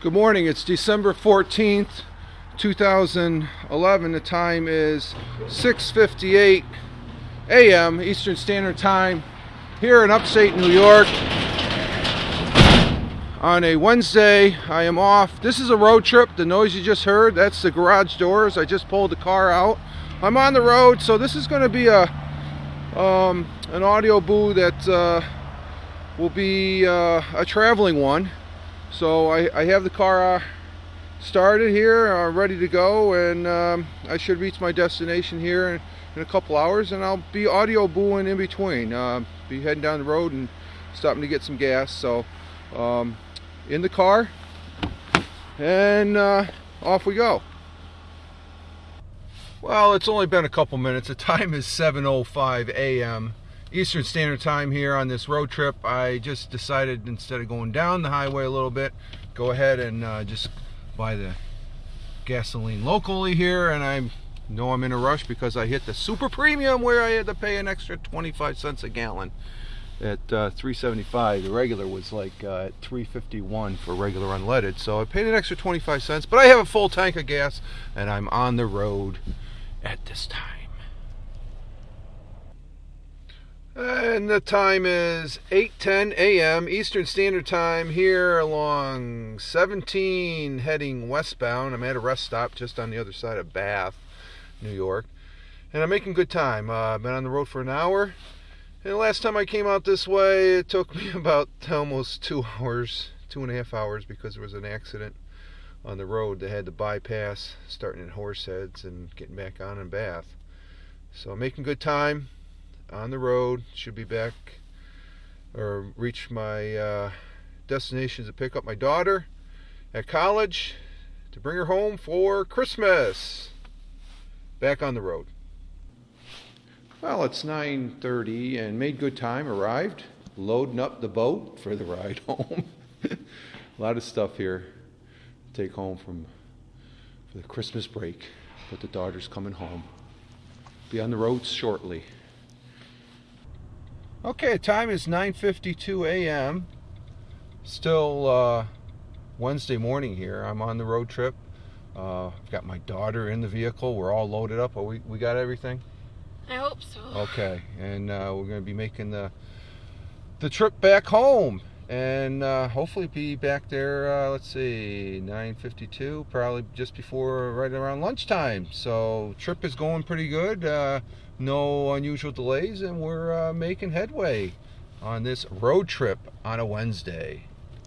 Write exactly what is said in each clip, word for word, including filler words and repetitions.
Good morning. It's December fourteenth, two thousand eleven. The time is six fifty-eight a m Eastern Standard Time here in upstate New York. On a Wednesday, I am off. This is a road trip. The noise you just heard, that's the garage doors. I just pulled the car out. I'm on the road, so this is going to be a um, an audio boo that uh, will be uh, a traveling one. So I, I have the car uh, started here, uh, ready to go, and um, I should reach my destination here in, in a couple hours, and I'll be audio booing in between. Uh, be heading down the road and stopping to get some gas. So um, in the car, and uh, off we go. Well, it's only been a couple minutes. The time is seven oh five a m Eastern Standard Time here on this road trip. I just decided, instead of going down the highway a little bit, go ahead and uh, just buy the gasoline locally here. And I know I'm in a rush because I hit the super premium where I had to pay an extra twenty-five cents a gallon at uh, three seventy-five. The regular was like uh, at three fifty-one for regular unleaded, so I paid an extra twenty-five cents, but I have a full tank of gas and I'm on the road at this time. And the time is eight ten a m Eastern Standard Time here along seventeen heading westbound. I'm at a rest stop just on the other side of Bath, New York, and I'm making good time. Uh, I've been on the road for an hour, and the last time I came out this way it took me about almost two hours, two and a half hours, because there was an accident on the road. They had to bypass starting at Horseheads and getting back on in Bath. So I'm making good time on the road. Should be back or reach my uh, destination to pick up my daughter at college to bring her home for Christmas. Back on the road. Well, it's nine thirty and made good time. Arrived, loading up the boat for the ride home. A lot of stuff here to take home from for the Christmas break, but the daughter's coming home. Be on the road shortly. Okay, time is nine fifty-two a m Still uh, Wednesday morning here. I'm on the road trip. Uh, I've got my daughter in the vehicle. We're all loaded up. Oh, we, we got everything? I hope so. Okay, and uh, we're going to be making the the trip back home, and uh, hopefully be back there. Uh, let's see, nine fifty-two, probably just before, right around lunchtime. So trip is going pretty good. Uh, no unusual delays, and we're uh, making headway on this road trip on a Wednesday.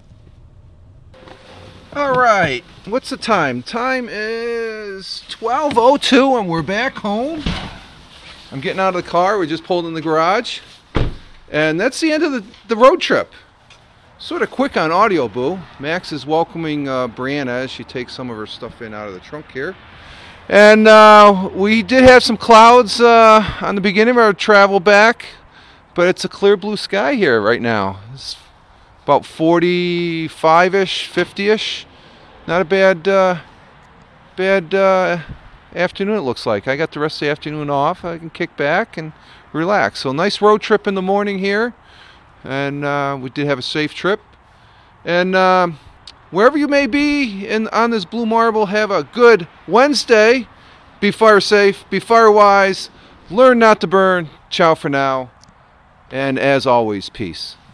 All right, what's the time? Time is twelve oh two, and we're back home. I'm getting out of the car. We just pulled in the garage, and that's the end of the, the road trip. Sort of quick on audio boo. Max is welcoming uh, Brianna as she takes some of her stuff in out of the trunk here. And uh, we did have some clouds uh, on the beginning of our travel back, but it's a clear blue sky here right now. It's about forty-five-ish, fifty-ish. Not a bad, uh, bad uh, afternoon, it looks like. I got the rest of the afternoon off. I can kick back and relax. So nice road trip in the morning here, and uh, we did have a safe trip. And Uh, wherever you may be in, on this blue marble, have a good Wednesday. Be fire safe, be fire wise, learn not to burn. Ciao for now. And as always, peace.